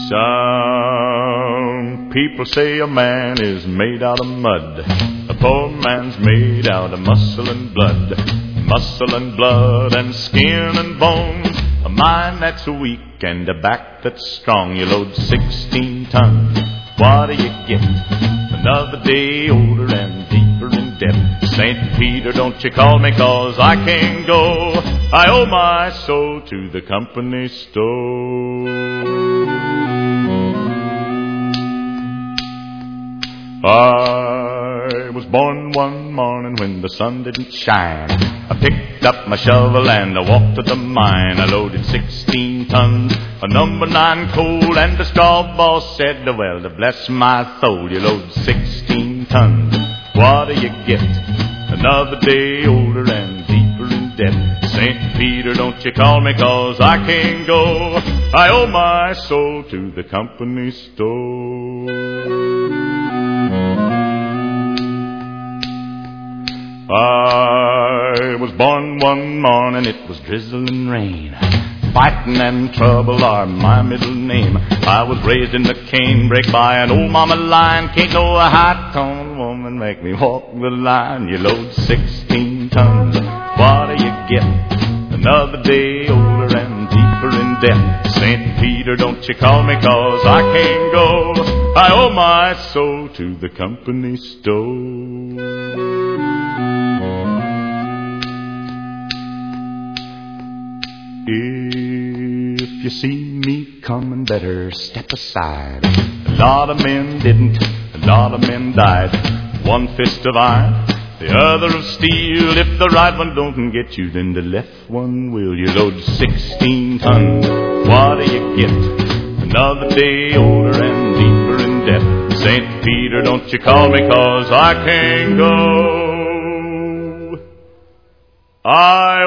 Some people say a man is made out of mud. A poor man's made out of muscle and blood. Muscle and blood and skin and bone. A mind that's weak and a back that's strong. You load 16 tons, what do you get? Another day older and deeper in debt. St. Peter, don't you call me 'cause I can't go. I owe my soul to the company store. I was born one morning when the sun didn't shine. I picked up my shovel and I walked to the mine. I loaded 16 tons of number 9 coal, and the straw boss said, well, to bless my soul, you load 16 tons, what do you get? Another day older and deeper in debt. St. Peter, don't you call me 'cause I can't go. I owe my soul to the company store. I was born one morning, it was drizzling rain. Fighting and trouble are my middle name. I was raised in the canebrake by an old mama lion. Can't no high-toned woman make me walk the line. You load 16 tons, what do you get? Another day older and deeper in debt. St. Peter, don't you call me 'cause I can't go. I owe my soul to the company store. If you see me coming, better step aside. A lot of men didn't, a lot of men died. One fist of iron, the other of steel. If the right one don't get you, then the left one will. You load 16 tons, what do you get? Another day older and deeper in debt. St. Peter, don't you call me 'cause I can't go. I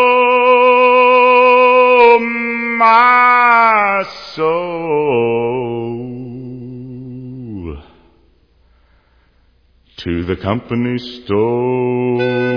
owe my soul to the company store.